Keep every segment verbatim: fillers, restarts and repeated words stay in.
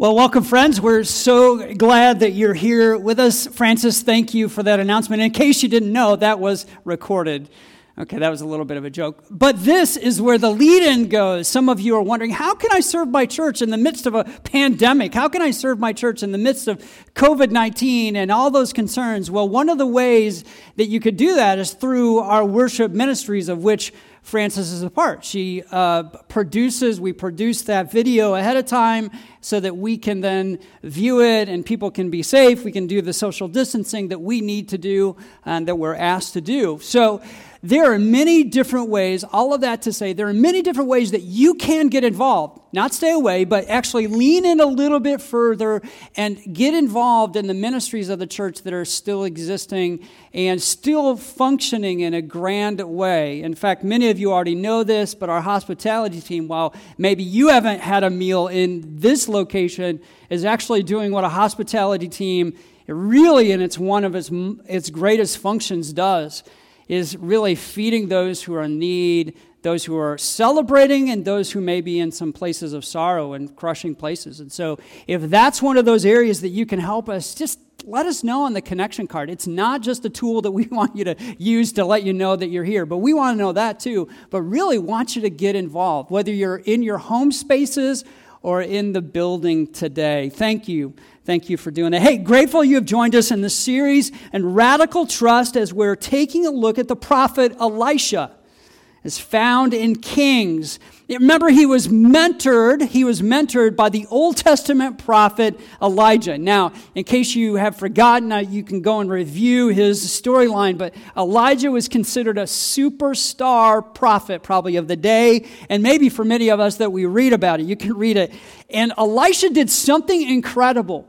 Well, welcome, friends. We're so glad that you're here with us. Francis, thank you for that announcement. In case you didn't know, that was recorded. Okay, that was a little bit of a joke. But this is where the lead-in goes. Some of you are wondering, how can I serve my church in the midst of a pandemic? How can I serve my church in the midst of covid nineteen and all those concerns? Well, one of the ways that you could do that is through our worship ministries, of which Francis is a part. She uh, produces, we produce that video ahead of time so that we can then view it and people can be safe. We can do the social distancing that we need to do and that we're asked to do. So there are many different ways, all of that to say, there are many different ways that you can get involved. Not stay away, but actually lean in a little bit further and get involved in the ministries of the church that are still existing and still functioning in a grand way. In fact, many of you already know this, but our hospitality team, while maybe you haven't had a meal in this location, is actually doing what a hospitality team really, and it's one of its, its greatest functions does, is really feeding those who are in need, those who are celebrating, and those who may be in some places of sorrow and crushing places. And so if that's one of those areas that you can help us, just let us know on the connection card. It's not just a tool that we want you to use to let you know that you're here, but we want to know that too, but really want you to get involved, whether you're in your home spaces or in the building today. Thank you. Thank you for doing that. Hey, grateful you have joined us in this series and Radical Trust as we're taking a look at the prophet Elisha. Is found in Kings. Remember, he was mentored, he was mentored by the Old Testament prophet Elijah. Now, in case you have forgotten, you can go and review his storyline, but Elijah was considered a superstar prophet probably of the day, and maybe for many of us that we read about it, you can read it. And Elisha did something incredible.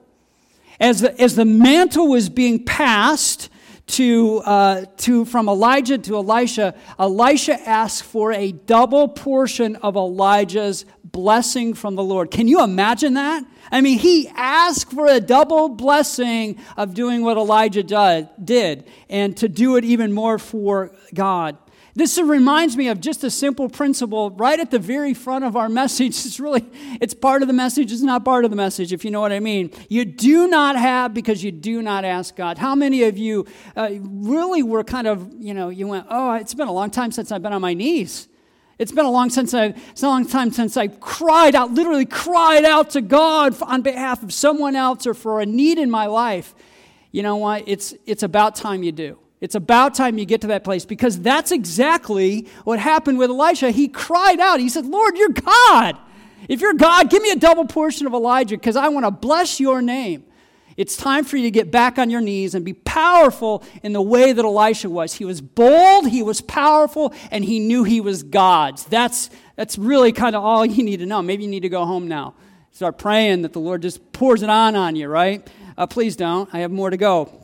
As the, as the mantle was being passed to uh, to from Elijah to Elisha, Elisha asked for a double portion of Elijah's blessing from the Lord. Can you imagine that? I mean, he asked for a double blessing of doing what Elijah do, did, and to do it even more for God. This reminds me of just a simple principle right at the very front of our message. It's really, it's part of the message. It's not part of the message, if you know what I mean. You do not have because you do not ask God. How many of you uh, really were kind of, you know, you went, oh, it's been a long time since I've been on my knees. It's been a long since I, it's a long time since I cried out, literally cried out to God on behalf of someone else or for a need in my life. You know what? It's it's about time you do. It's about time you get to that place because that's exactly what happened with Elisha. He cried out. He said, Lord, you're God. If you're God, give me a double portion of Elijah because I want to bless your name. It's time for you to get back on your knees and be powerful in the way that Elisha was. He was bold, he was powerful, and he knew he was God's. That's, that's really kind of all you need to know. Maybe you need to go home now. Start praying that the Lord just pours it on on you, right? Uh, please don't. I have more to go.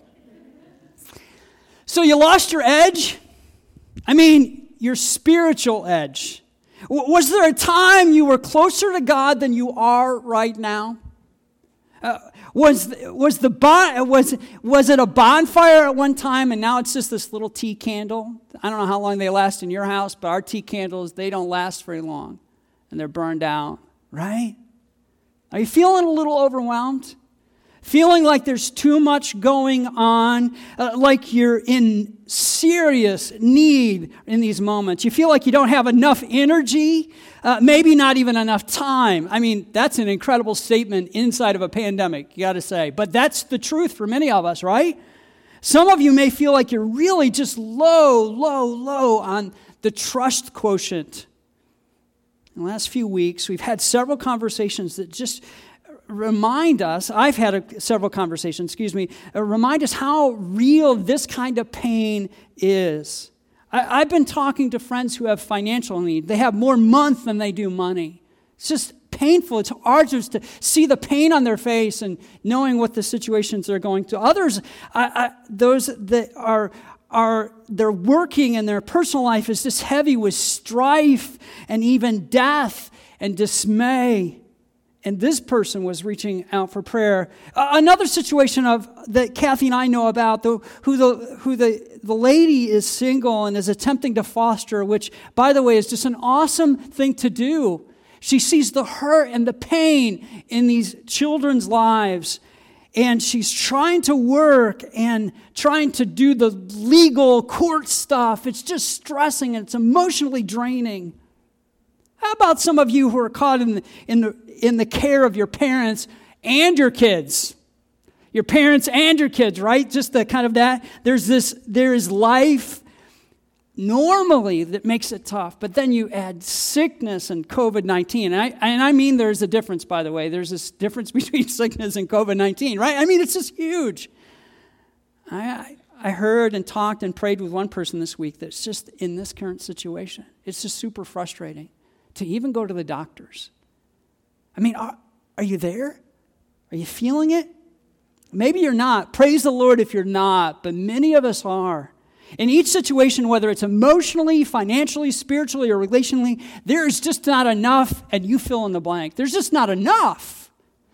So you lost your edge? I mean, your spiritual edge. W- was there a time you were closer to God than you are right now? Uh, was was the bon- was was it a bonfire at one time and now it's just this little tea candle? I don't know how long they last in your house, but our tea candles, they don't last very long and they're burned out, right? Are you feeling a little overwhelmed? Feeling like there's too much going on, uh, like you're in serious need in these moments. You feel like you don't have enough energy, uh, maybe not even enough time. I mean, that's an incredible statement inside of a pandemic, you got to say. But that's the truth for many of us, right? Some of you may feel like you're really just low, low, low on the trust quotient. In the last few weeks, we've had several conversations that just remind us, I've had a, several conversations, excuse me, uh, remind us how real this kind of pain is. I, I've been talking to friends who have financial need. They have more month than they do money. It's just painful. It's arduous to see the pain on their face and knowing what the situations they're going through. Others, I, I, those that are are they're working and their personal life is just heavy with strife and even death and dismay. And this person was reaching out for prayer. Uh, another situation of that Kathy and I know about, the, who the who the the lady is single and is attempting to foster, which, by the way, is just an awesome thing to do. She sees the hurt and the pain in these children's lives. And she's trying to work and trying to do the legal court stuff. It's just stressing and it's emotionally draining. How about some of you who are caught in the, in the, in the care of your parents and your kids? Your parents and your kids, right? Just the kind of that. There's this, there is life normally that makes it tough, but then you add sickness and covid nineteen. And I, and I mean there's a difference, by the way. There's this difference between sickness and covid nineteen, right? I mean, it's just huge. I, I heard and talked and prayed with one person this week that's just in this current situation. It's just super frustrating to even go to the doctors. I mean, are, are you there? Are you feeling it? Maybe you're not. Praise the Lord if you're not, but many of us are. In each situation, whether it's emotionally, financially, spiritually, or relationally, there is just not enough, and you fill in the blank. There's just not enough.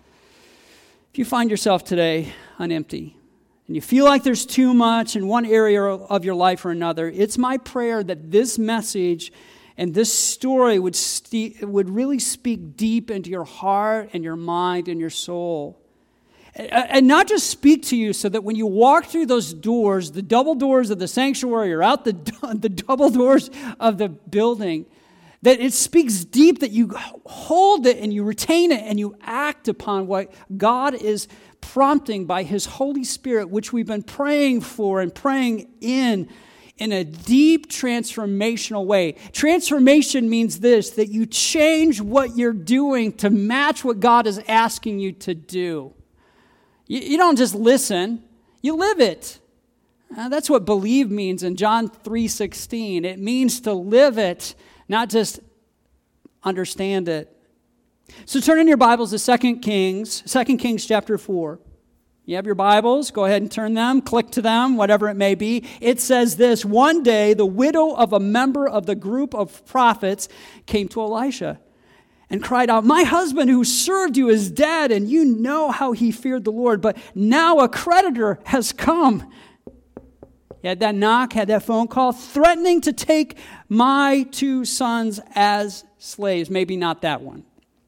If you find yourself today on empty, and you feel like there's too much in one area of your life or another, it's my prayer that this message and this story would, st- would really speak deep into your heart and your mind and your soul. And not just speak to you so that when you walk through those doors, the double doors of the sanctuary or out the, the double doors of the building, that it speaks deep, that you hold it and you retain it and you act upon what God is prompting by His Holy Spirit, which we've been praying for and praying in, in a deep transformational way. Transformation means this, that you change what you're doing to match what God is asking you to do. You don't just listen, you live it. Uh, that's what believe means in John three sixteen. It means to live it, not just understand it. So turn in your Bibles to Second Kings, Second Kings chapter four. You have your Bibles, go ahead and turn them, click to them, whatever it may be. It says this, one day the widow of a member of the group of prophets came to Elisha and cried out, "My husband who served you is dead, and you know how he feared the Lord. But now a creditor has come." He had that knock, had that phone call, threatening to take my two sons as slaves. Maybe not that one.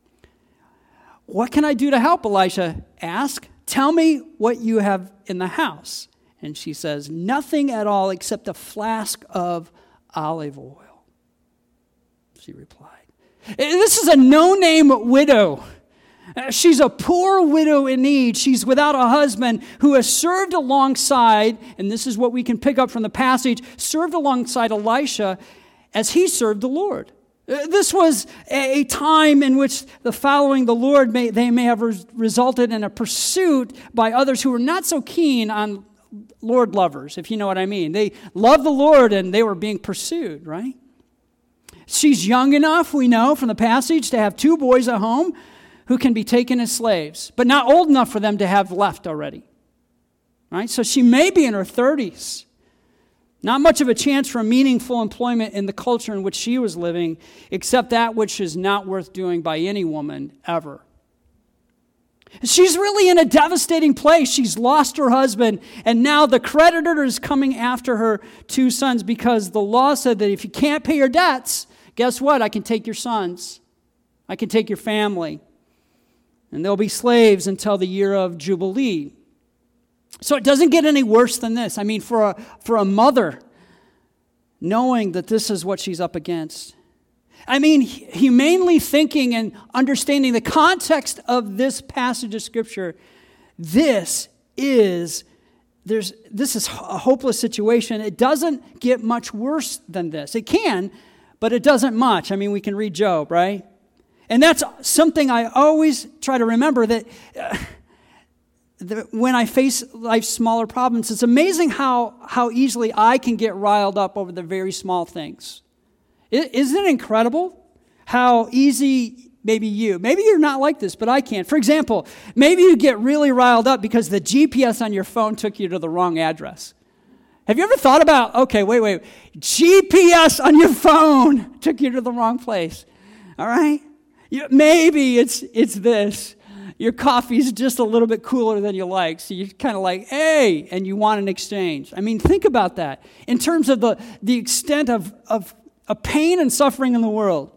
"What can I do to help?" Elisha asked. "Tell me what you have in the house." And she says, "Nothing at all except a flask of olive oil," she replied. This is a no-name widow. She's a poor widow in need. She's without a husband who has served alongside, and this is what we can pick up from the passage, served alongside Elisha as he served the Lord. This was a time in which the following the Lord, may, they may have res- resulted in a pursuit by others who were not so keen on Lord lovers, if you know what I mean. They loved the Lord and they were being pursued, right? She's young enough, we know from the passage, to have two boys at home who can be taken as slaves, but not old enough for them to have left already. Right? So she may be in her thirties. Not much of a chance for meaningful employment in the culture in which she was living, except that which is not worth doing by any woman ever. She's really in a devastating place. She's lost her husband, and now the creditor is coming after her two sons because the law said that if you can't pay your debts, guess what? I can take your sons. I can take your family. And they'll be slaves until the year of Jubilee. So it doesn't get any worse than this. I mean, for a, for a mother, knowing that this is what she's up against. I mean, humanely thinking and understanding the context of this passage of Scripture, this is, there's, this is a hopeless situation. It doesn't get much worse than this. It can, but it doesn't much. I mean, we can read Job, right? And that's something I always try to remember, that, uh, that when I face life's smaller problems, it's amazing how, how easily I can get riled up over the very small things. Isn't it incredible how easy maybe you, maybe you're not like this, but I can. For example, maybe you get really riled up because the G P S on your phone took you to the wrong address. Have you ever thought about, okay, wait, wait, G P S on your phone took you to the wrong place, all right? You, maybe it's it's this. Your coffee's just a little bit cooler than you like, so you're kind of like, hey, and you want an exchange. I mean, think about that in terms of the, the extent of, of, of pain and suffering in the world.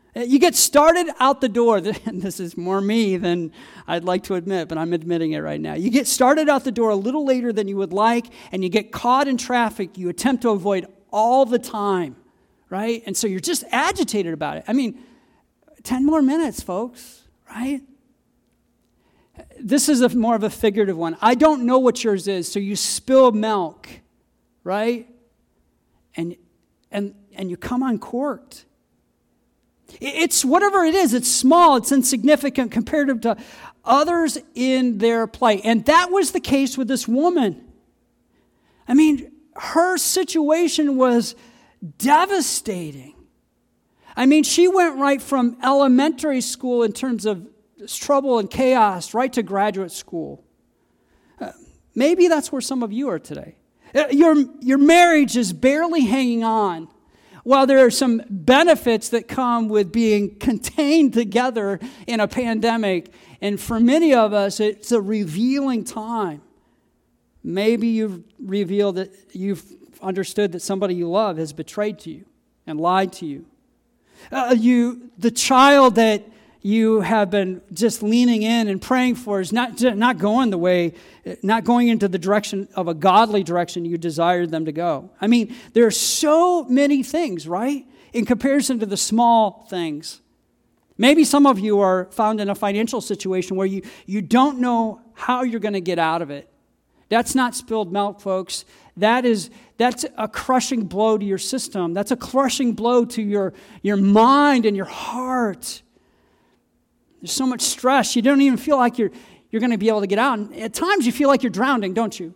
You get started out the door, and this is more me than I'd like to admit, but I'm admitting it right now. You get started out the door a little later than you would like, and you get caught in traffic you attempt to avoid all the time, right? And so you're just agitated about it. I mean, ten more minutes, folks, right? This is a more of a figurative one. I don't know what yours is, so you spill milk, right? And and and you come uncorked. It's whatever it is. It's small. It's insignificant comparative to others in their plight. And that was the case with this woman. I mean, her situation was devastating. I mean, she went right from elementary school in terms of trouble and chaos right to graduate school. Uh, maybe that's where some of you are today. Uh, your, your marriage is barely hanging on. While there are some benefits that come with being contained together in a pandemic, and for many of us, it's a revealing time. Maybe you've revealed that you've understood that somebody you love has betrayed to you and lied to you. Uh, you, the child that you have been just leaning in and praying for is not, not going the way, not going into the direction of a godly direction you desired them to go. I mean, there are so many things, right, in comparison to the small things. Maybe some of you are found in a financial situation where you, you don't know how you're going to get out of it. That's not spilled milk, folks. That is, that's a crushing blow to your system. That's a crushing blow to your, your mind and your heart. There's so much stress. You don't even feel like you're, you're going to be able to get out. And at times you feel like you're drowning, don't you?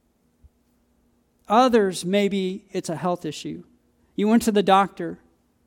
Others, maybe it's a health issue. You went to the doctor.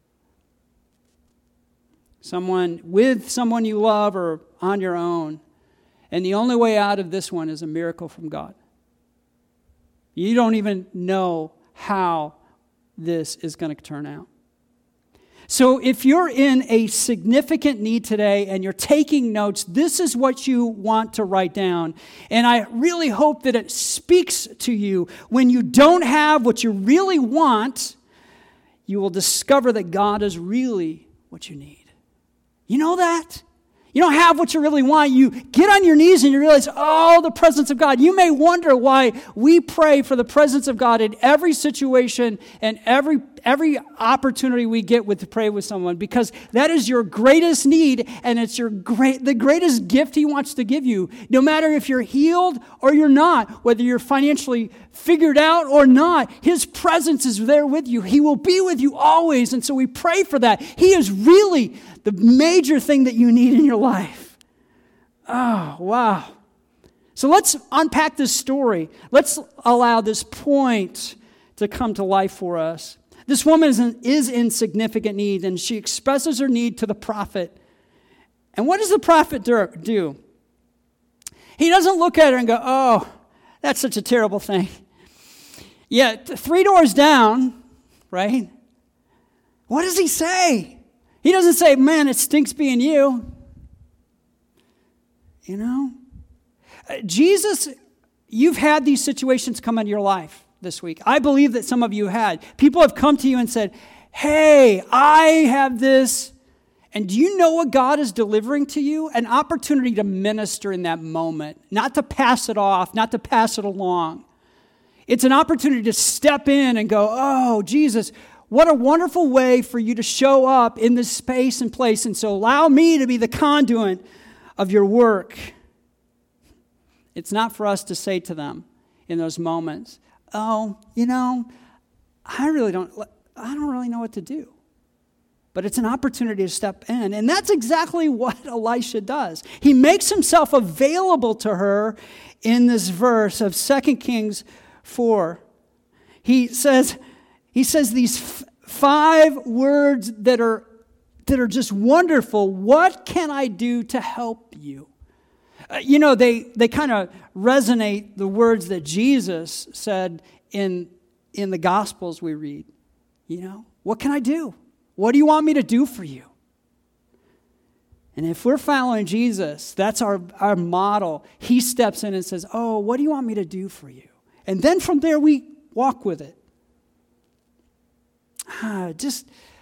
Someone with someone you love or on your own. And the only way out of this one is a miracle from God. You don't even know how this is going to turn out. So if you're in a significant need today and you're taking notes, this is what you want to write down. And I really hope that it speaks to you. When you don't have what you really want, you will discover that God is really what you need. You know that? You don't have what you really want. You get on your knees and you realize, oh, the presence of God. You may wonder why we pray for the presence of God in every situation and every every opportunity we get with to pray with someone, because that is your greatest need, and it's your great the greatest gift He wants to give you. No matter if you're healed or you're not, whether you're financially figured out or not, His presence is there with you. He will be with you always, and so we pray for that. He is really the major thing that you need in your life. Oh, wow. So let's unpack this story. Let's allow this point to come to life for us. This woman is in, is in significant need, and she expresses her need to the prophet. And what does the prophet do? He doesn't look at her and go, oh, that's such a terrible thing. Yeah, three doors down, right? What does he say? He doesn't say, man, it stinks being you. You know? Uh, Jesus, you've had these situations come into your life this week. I believe that some of you had. People have come to you and said, hey, I have this. And do you know what God is delivering to you? An opportunity to minister in that moment, not to pass it off, not to pass it along. It's an opportunity to step in and go, oh, Jesus, what a wonderful way for you to show up in this space and place. And so allow me to be the conduit of your work. It's not for us to say to them in those moments, oh, you know, I really don't, I don't really know what to do. But it's an opportunity to step in. And that's exactly what Elisha does. He makes himself available to her in this verse of Second Kings four. He says, he says these f- five words that are, that are just wonderful. What can I do to help you? Uh, you know, they, they kind of resonate the words that Jesus said in, in the Gospels we read. You know, what can I do? What do you want me to do for you? And if we're following Jesus, that's our, our model. He steps in and says, oh, what do you want me to do for you? And then from there, we walk with it. Ah, just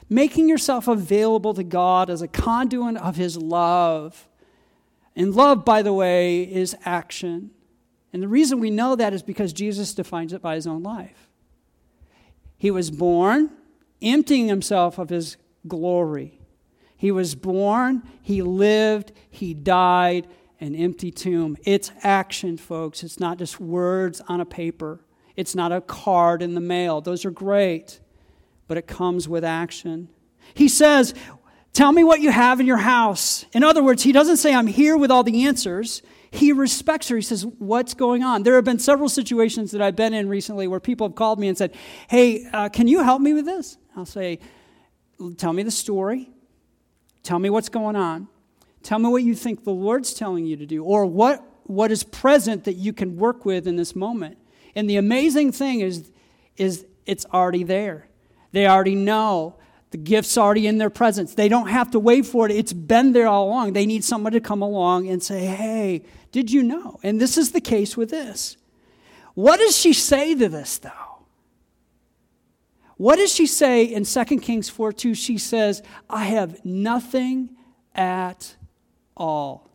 Making yourself available to God as a conduit of his love. And love, by the way, is action. And the reason we know that is because Jesus defines it by his own life. He was born emptying himself of his glory. He was born, he lived, he died, an empty tomb. It's action, folks. It's not just words on a paper. It's not a card in the mail. Those are great, but it comes with action. He says, tell me what you have in your house. In other words, he doesn't say, I'm here with all the answers. He respects her. He says, what's going on? There have been several situations that I've been in recently where people have called me and said, hey, uh, can you help me with this? I'll say, tell me the story. Tell me what's going on. Tell me what you think the Lord's telling you to do, or what, what is present that you can work with in this moment. And the amazing thing is, is it's already there. They already know. The gift's already in their presence. They don't have to wait for it. It's been there all along. They need someone to come along and say, hey, did you know? And this is the case with this. What does she say to this, though? What does she say in Second Kings four two? She says, I have nothing at all.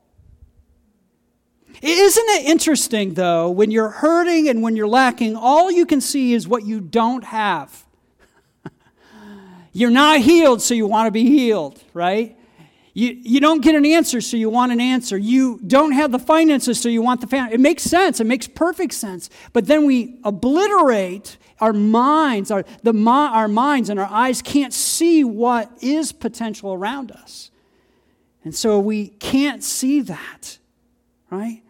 Isn't it interesting, though, when you're hurting and when you're lacking, all you can see is what you don't have. You're not healed, so you want to be healed, right? You, you don't get an answer, so you want an answer. You don't have the finances, so you want the family. It makes sense. It makes perfect sense. But then we obliterate our minds. Our, the, our minds and our eyes can't see what is potential around us. And so we can't see that, right?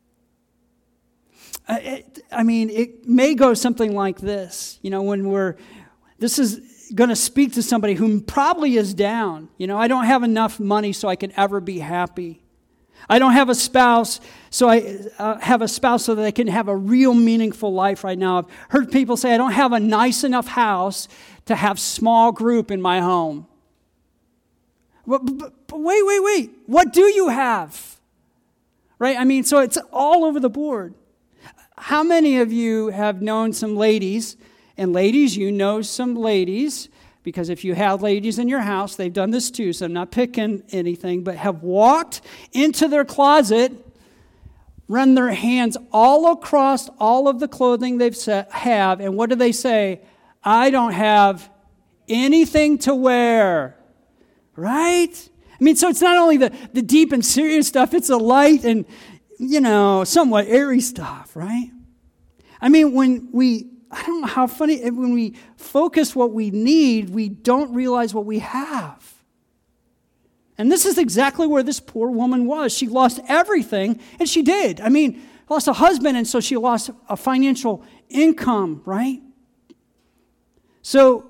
Uh, it, I mean, it may go something like this. You know, when we're, this is going to speak to somebody who probably is down. You know, I don't have enough money so I can ever be happy. I don't have a spouse, so I uh, have a spouse so that I can have a real meaningful life right now. I've heard people say, I don't have a nice enough house to have small group in my home. But, but, but wait, wait, wait. What do you have? Right? I mean, so it's all over the board. How many of you have known some ladies, and ladies, you know some ladies, because if you have ladies in your house, they've done this too, so I'm not picking anything, but have walked into their closet, run their hands all across all of the clothing they've set, have, and what do they say? I don't have anything to wear. Right? I mean, so it's not only the, the deep and serious stuff, it's the light and, you know, somewhat airy stuff, right? I mean, when we, I don't know how funny, when we focus what we need, we don't realize what we have. And this is exactly where this poor woman was. She lost everything, and she did. I mean, lost a husband, and so she lost a financial income, right? So,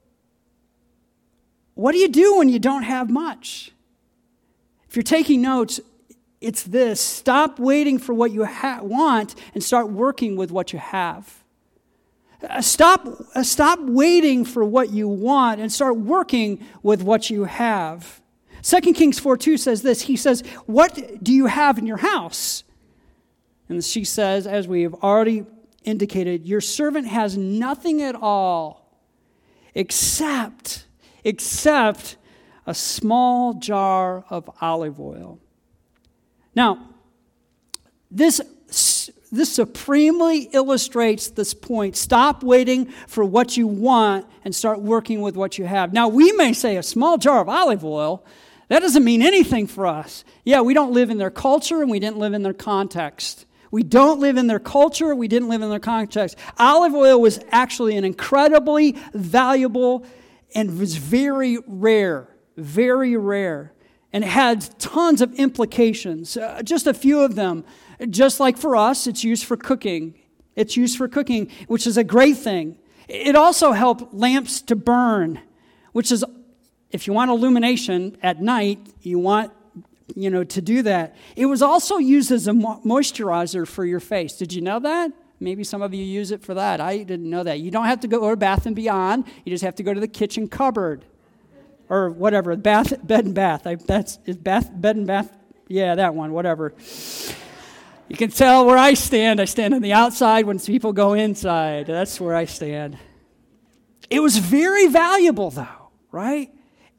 what do you do when you don't have much? If you're taking notes, it's this. Stop waiting for what you ha- want and start working with what you have. Uh, stop, uh, stop waiting for what you want and start working with what you have. Second Kings four two says this. He says, what do you have in your house? And she says, as we have already indicated, your servant has nothing at all except... except a small jar of olive oil. Now, this, this supremely illustrates this point. Stop waiting for what you want and start working with what you have. Now, we may say a small jar of olive oil. That doesn't mean anything for us. Yeah, we don't live in their culture and we didn't live in their context. We don't live in their culture. We didn't live in their context. Olive oil was actually an incredibly valuable and was very rare, very rare, and had tons of implications. Uh, just a few of them. Just like for us, it's used for cooking. It's used for cooking, which is a great thing. It also helped lamps to burn, which is, if you want illumination at night, you want, you know, to do that. It was also used as a mo- moisturizer for your face. Did you know that? Maybe some of you use it for that. I didn't know that. You don't have to go to Bath and Beyond. You just have to go to the kitchen cupboard or whatever. Bath, bed and bath. I, that's is bath, bed and bath. Yeah, that one. Whatever. You can tell where I stand. I stand on the outside when people go inside. That's where I stand. It was very valuable, though, right?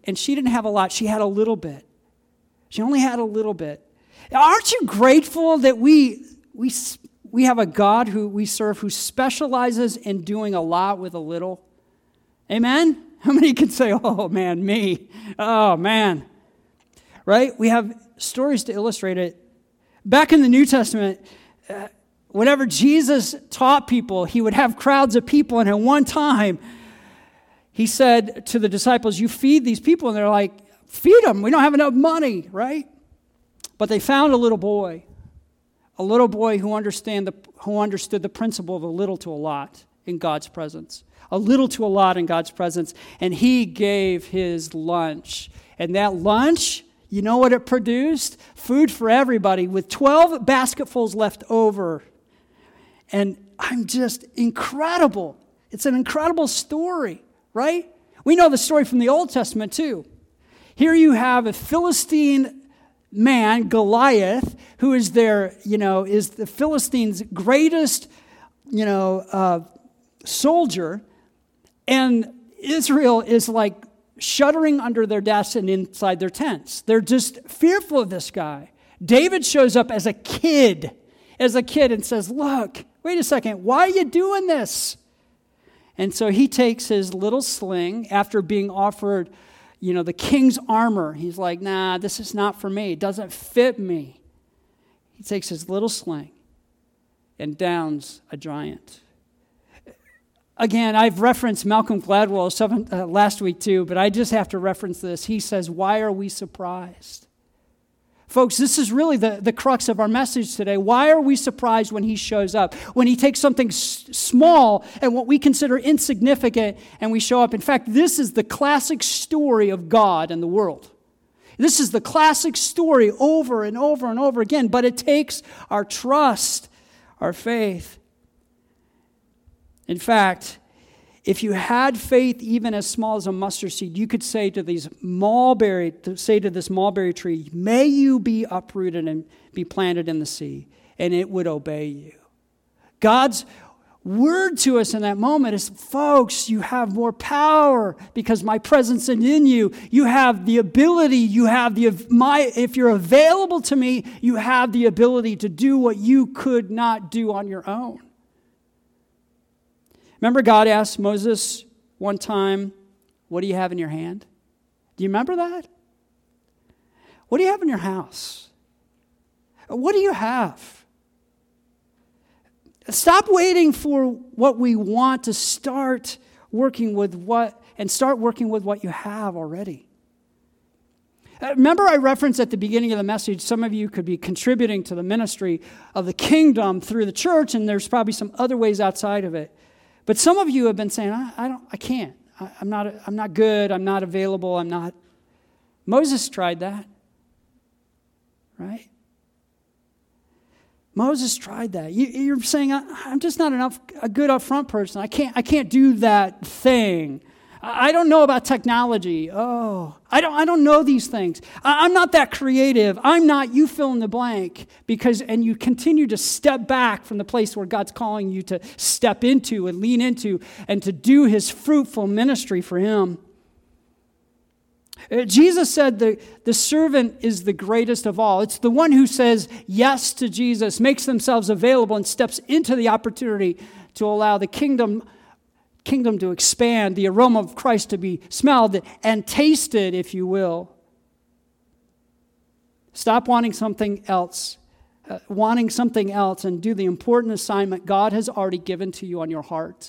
and she didn't have a lot. She had a little bit. She only had a little bit. Aren't you grateful that we we we have a God who we serve who specializes in doing a lot with a little? Amen? How many can say, oh, man, me? Oh, man. Right? We have stories to illustrate it. Back in the New Testament, uh, whenever Jesus taught people, he would have crowds of people, and at one time, he said to the disciples, you feed these people, and they're like, feed them, we don't have enough money, right? But they found a little boy, a little boy who, understand the, who understood the principle of a little to a lot in God's presence. A little to a lot in God's presence, and he gave his lunch. And that lunch, you know what it produced? Food for everybody with twelve basketfuls left over. And I'm just incredible. It's an incredible story, right? We know the story from the Old Testament too. Here you have a Philistine man, Goliath, who is their, you know, is the Philistines' greatest, you know, uh, soldier. And Israel is like shuddering under their desks and inside their tents. They're just fearful of this guy. David shows up as a kid, as a kid and says, look, wait a second, why are you doing this? And so he takes his little sling after being offered, you know, the king's armor. He's like, nah, this is not for me. It doesn't fit me. He takes his little sling and downs a giant. Again, I've referenced Malcolm Gladwell seven, uh, last week too, but I just have to reference this. He says, why are we surprised? Folks, this is really the, the crux of our message today. Why are we surprised when he shows up? When he takes something s- small and what we consider insignificant and we show up. In fact, this is the classic story of God and the world. This is the classic story over and over and over again, but it takes our trust, our faith. In fact, if you had faith even as small as a mustard seed, you could say to these mulberry, to say to this mulberry tree, may you be uprooted and be planted in the sea, and it would obey you. God's word to us in that moment is, folks, you have more power because my presence is in you. You have the ability, you have the, my, if you're available to me, you have the ability to do what you could not do on your own. Remember God asked Moses one time, what do you have in your hand? Do you remember that? What do you have in your house? What do you have? Stop waiting for what we want to start working with what, and start working with what you have already. Remember I referenced at the beginning of the message, some of you could be contributing to the ministry of the kingdom through the church, and there's probably some other ways outside of it. But some of you have been saying, I, I don't, I can't. I, I'm not, I'm not good. I'm not available. I'm not. Moses tried that, right? Moses tried that. You, you're saying, I, I'm just not enough a good upfront person. I can't, I can't do that thing. I don't know about technology. Oh, I don't I don't know these things. I'm not that creative. I'm not, you fill in the blank. Because, and you continue to step back from the place where God's calling you to step into and lean into and to do his fruitful ministry for him. Jesus said the, the servant is the greatest of all. It's the one who says yes to Jesus, makes themselves available, and steps into the opportunity to allow the kingdom kingdom to expand, the aroma of Christ to be smelled and tasted, if you will. Stop wanting something else, uh, wanting something else, and do the important assignment God has already given to you on your heart.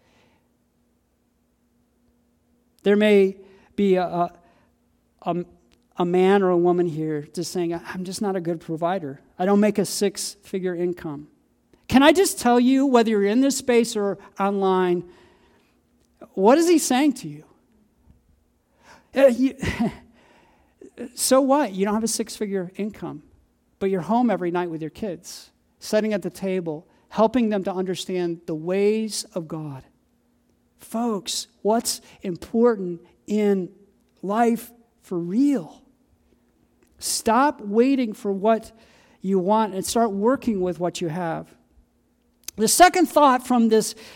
There may be a, a, a man or a woman here just saying, I'm just not a good provider. I don't make a six-figure income. Can I just tell you, whether you're in this space or online, what is he saying to you? Uh, you so what? You don't have a six-figure income, but you're home every night with your kids, sitting at the table, helping them to understand the ways of God. Folks, what's important in life for real? Stop waiting for what you want and start working with what you have. The second thought from this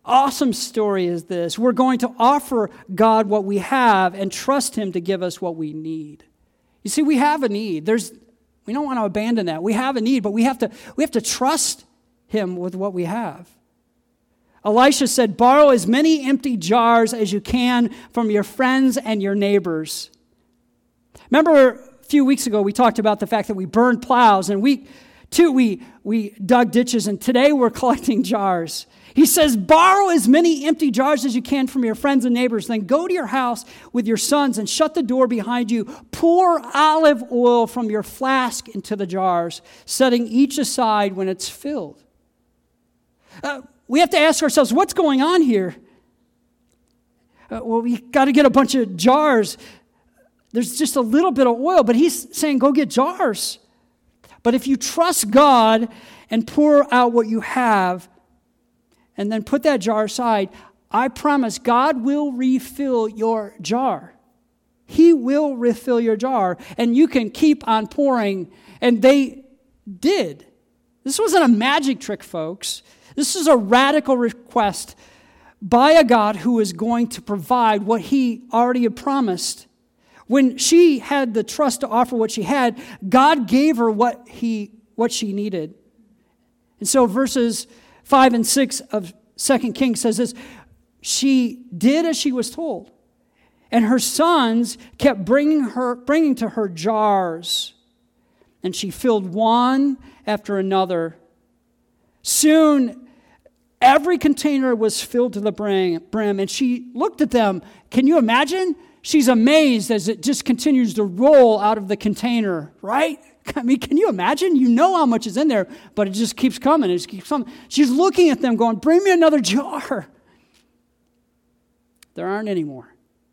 awesome story is this. We're going to offer God what we have and trust him to give us what we need. You see, we have a need. There's, we don't want to abandon that. We have a need, but we have to, we have to trust him with what we have. Elisha said, borrow as many empty jars as you can from your friends and your neighbors. Remember a few weeks ago we talked about the fact that we burned plows, and week two we, we dug ditches, and today we're collecting jars. He says, borrow as many empty jars as you can from your friends and neighbors. Then go to your house with your sons and shut the door behind you. Pour olive oil from your flask into the jars, setting each aside when it's filled. Uh, we have to ask ourselves, what's going on here? Uh, well, we got to get a bunch of jars. There's just a little bit of oil, but he's saying go get jars. But if you trust God and pour out what you have, and then put that jar aside, I promise God will refill your jar. He will refill your jar, and you can keep on pouring. And they did. This wasn't a magic trick, folks. This is a radical request by a God who is going to provide what he already had promised. When she had the trust to offer what she had, God gave her what he what she needed. And so verses five and six of Second Kings says this, she did as she was told, and her sons kept bringing her bringing to her jars, and she filled one after another. Soon, every container was filled to the brim, and she looked at them. Can you imagine? She's amazed as it just continues to roll out of the container, right? I mean, can you imagine? You know how much is in there, but it just keeps coming. It just keeps coming. She's looking at them going, bring me another jar. There aren't any more.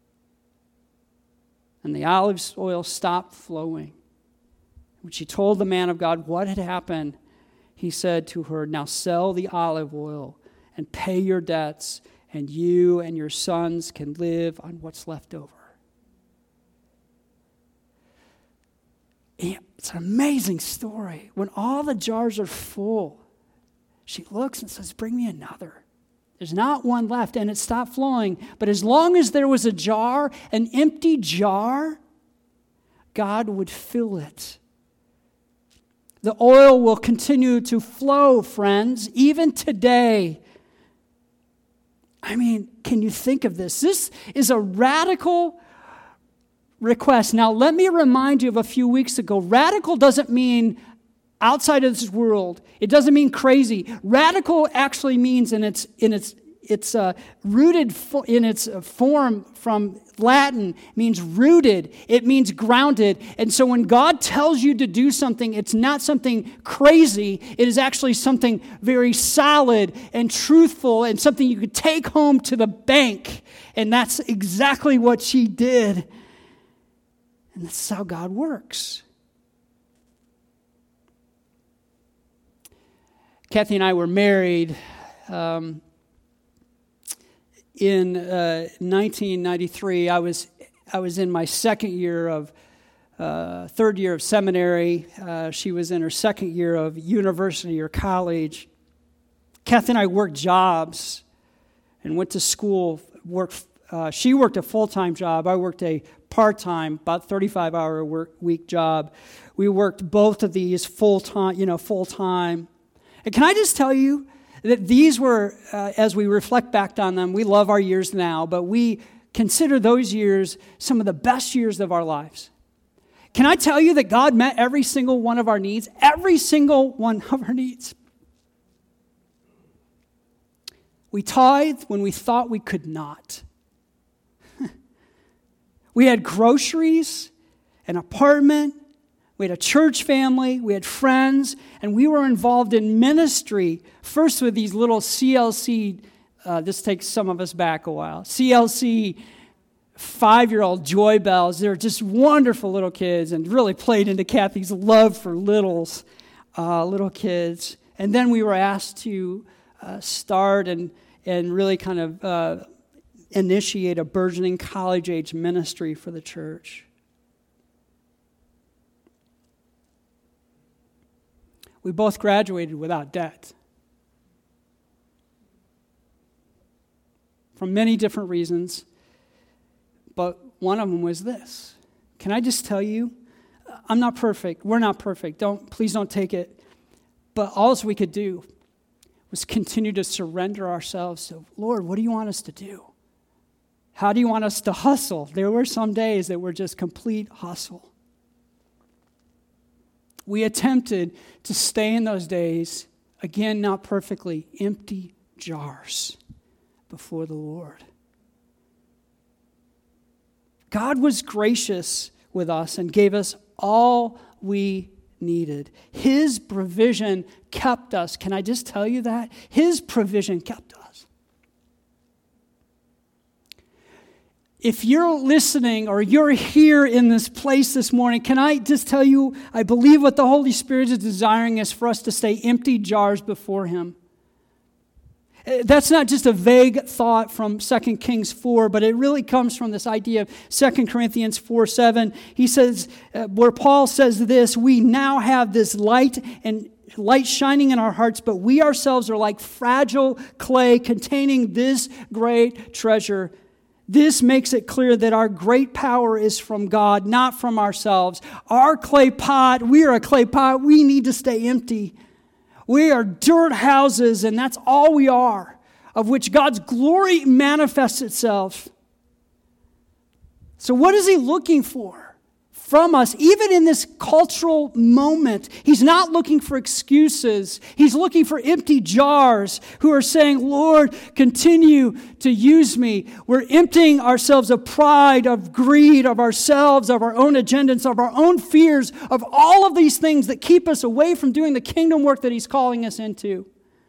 And the olive oil stopped flowing. When she told the man of God what had happened, he said to her, now sell the olive oil and pay your debts, and you and your sons can live on what's left over. It's an amazing story. When all the jars are full, she looks and says, bring me another. There's not one left, and it stopped flowing. But as long as there was a jar, an empty jar, God would fill it. The oil will continue to flow, friends, even today. I mean, can you think of this? This is a radical request. Now, let me remind you of a few weeks ago. Radical doesn't mean outside of this world. It doesn't mean crazy. Radical actually means in its in its it's uh, rooted fo- in its form from Latin means rooted. It means grounded. And so when God tells you to do something, it's not something crazy. It is actually something very solid and truthful and something you could take home to the bank. And that's exactly what she did. And that's how God works. Kathy and I were married um, in uh, nineteen ninety-three. I was I was in my second year of uh, third year of seminary. Uh, she was in her second year of university or college. Kathy and I worked jobs and went to school. Worked. Uh, she worked a full-time job. I worked a part-time, about thirty-five hour work week job. We worked both of these full-time, you know, full-time. And can I just tell you that these were, uh, as we reflect back on them, we love our years now, but we consider those years some of the best years of our lives. Can I tell you that God met every single one of our needs? Every single one of our needs. We tithed when we thought we could not. We had groceries, an apartment, we had a church family, we had friends, and we were involved in ministry, first with these little C L C, uh, this takes some of us back a while, C L C five-year-old Joy Bells. They're just wonderful little kids and really played into Kathy's love for littles, uh, little kids. And then we were asked to uh, start and, and really kind of uh, initiate a burgeoning college-age ministry for the church. We both graduated without debt. for many different reasons. But one of them was this. Can I just tell you, I'm not perfect. We're not perfect. Don't please don't take it. But all we could do was continue to surrender ourselves to, Lord, what do you want us to do? How do you want us to hustle? There were some days that were just complete hustle. We attempted to stay in those days, again, not perfectly, empty jars before the Lord. God was gracious with us and gave us all we needed. His provision kept us. Can I just tell you that? His provision kept us. If you're listening or you're here in this place this morning, can I just tell you, I believe what the Holy Spirit is desiring is for us to stay empty jars before Him. That's not just a vague thought from Second Kings four, but it really comes from this idea of Second Corinthians four seven. He says, uh, where Paul says this, we now have this light and light shining in our hearts, but we ourselves are like fragile clay containing this great treasure. This makes it clear that our great power is from God, not from ourselves. Our clay pot, we are a clay pot, we need to stay empty. We are dirt houses, and that's all we are, of which God's glory manifests itself. So what is He looking for from us, even in this cultural moment? He's not looking for excuses. He's looking for empty jars who are saying, Lord, continue to use me. We're emptying ourselves of pride, of greed, of ourselves, of our own agendas, of our own fears, of all of these things that keep us away from doing the kingdom work that He's calling us into.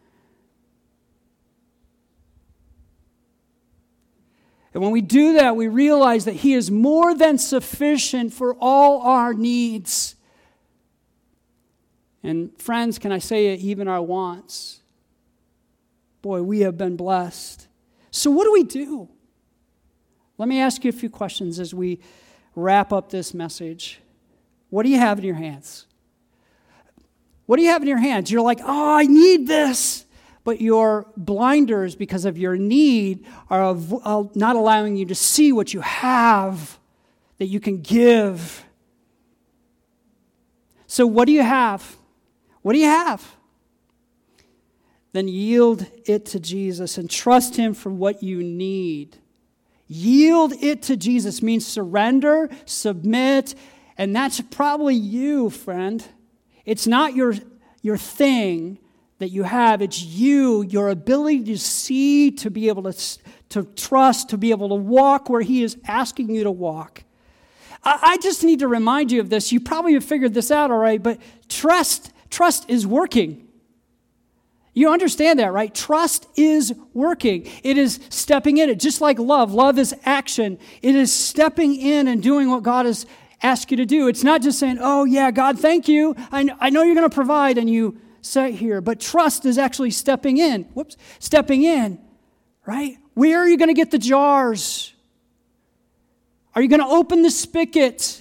And when we do that, we realize that He is more than sufficient for all our needs. And friends, can I say it, even our wants? Boy, we have been blessed. So what do we do? Let me ask you a few questions as we wrap up this message. What do you have in your hands? What do you have in your hands? You're like, oh, I need this. But your blinders, because of your need, are not allowing you to see what you have that you can give. So what do you have? What do you have? Then yield it to Jesus and trust Him for what you need. Yield it to Jesus means surrender, submit, and that's probably you, friend. It's not your, your thing that you have. It's you, your ability to see, to be able to, to trust, to be able to walk where He is asking you to walk. I, I just need to remind you of this. You probably have figured this out, all right, but trust, trust is working. You understand that, right? Trust is working. It is stepping in it, just like love. Love is action. It is stepping in and doing what God has asked you to do. It's not just saying, oh yeah, God, thank you. I know, I know you're going to provide, and you sit here. But trust is actually stepping in. Whoops. Stepping in, right? Where are you going to get the jars? Are you going to open the spigot?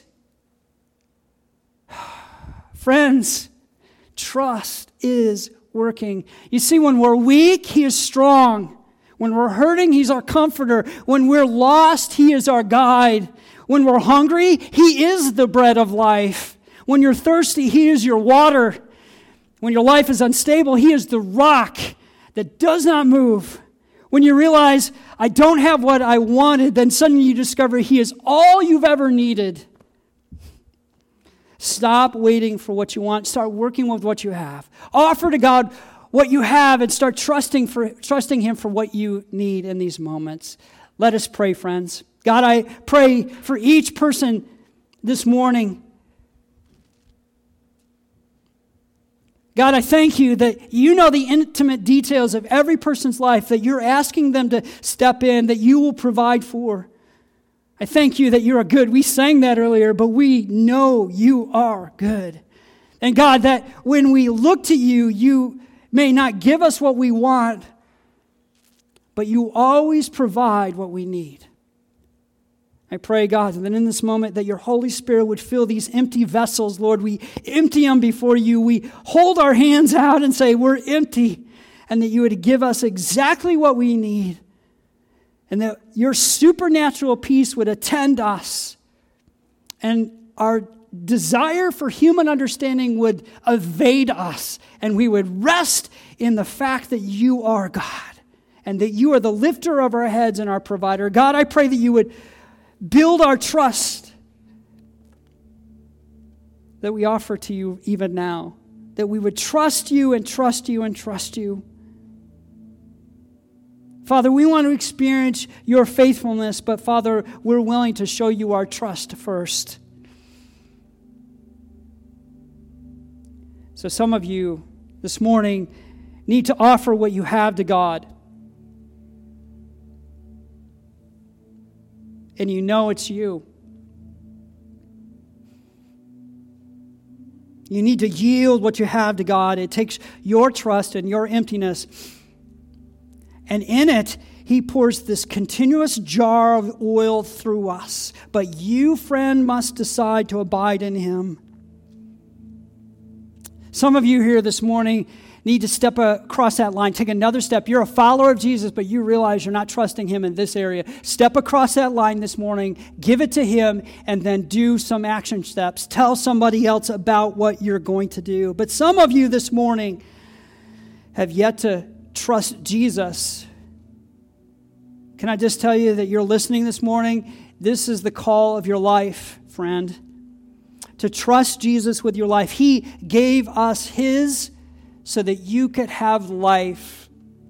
Friends, trust is working. You see, when we're weak, He is strong. When we're hurting, He's our comforter. When we're lost, He is our guide. When we're hungry, He is the bread of life. When you're thirsty, He is your water. When your life is unstable, He is the rock that does not move. When you realize, I don't have what I wanted, then suddenly you discover He is all you've ever needed. Stop waiting for what you want. Start working with what you have. Offer to God what you have and start trusting for trusting Him for what you need in these moments. Let us pray, friends. God, I pray for each person this morning. God, I thank you that you know the intimate details of every person's life, that you're asking them to step in, that you will provide for. I thank you that you are good. We sang that earlier, but we know you are good. And God, that when we look to you, you may not give us what we want, but you always provide what we need. I pray, God, that in this moment that your Holy Spirit would fill these empty vessels, Lord. We empty them before you. We hold our hands out and say, we're empty, and that you would give us exactly what we need. And that your supernatural peace would attend us. And our desire for human understanding would evade us. And we would rest in the fact that you are God. And that you are the lifter of our heads and our provider. God, I pray that you would build our trust that we offer to you even now. That we would trust you and trust you and trust you. Father, we want to experience your faithfulness, but Father, we're willing to show you our trust first. So some of you this morning need to offer what you have to God. And you know it's you. You need to yield what you have to God. It takes your trust and your emptiness. And in it, he pours this continuous jar of oil through us. But you, friend, must decide to abide in him. Some of you here this morning need to step across that line, take another step. You're a follower of Jesus, but you realize you're not trusting him in this area. Step across that line this morning, give it to him, and then do some action steps. Tell somebody else about what you're going to do. But some of you this morning have yet to trust Jesus. Can I just tell you that you're listening this morning? This is the call of your life, friend. To trust Jesus with your life. He gave us his so that you could have life.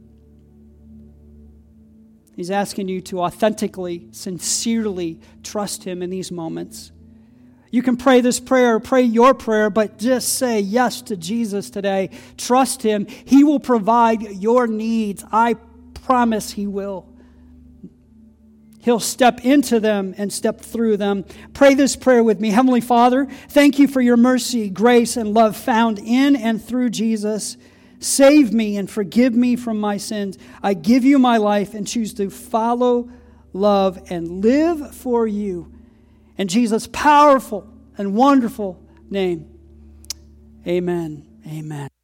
He's asking you to authentically, sincerely trust him in these moments. You can pray this prayer, pray your prayer, but just say yes to Jesus today. Trust him. He will provide your needs. I promise he will. He'll step into them and step through them. Pray this prayer with me. Heavenly Father, thank you for your mercy, grace, and love found in and through Jesus. Save me and forgive me from my sins. I give you my life and choose to follow, love, and live for you. In Jesus' powerful and wonderful name, amen. Amen.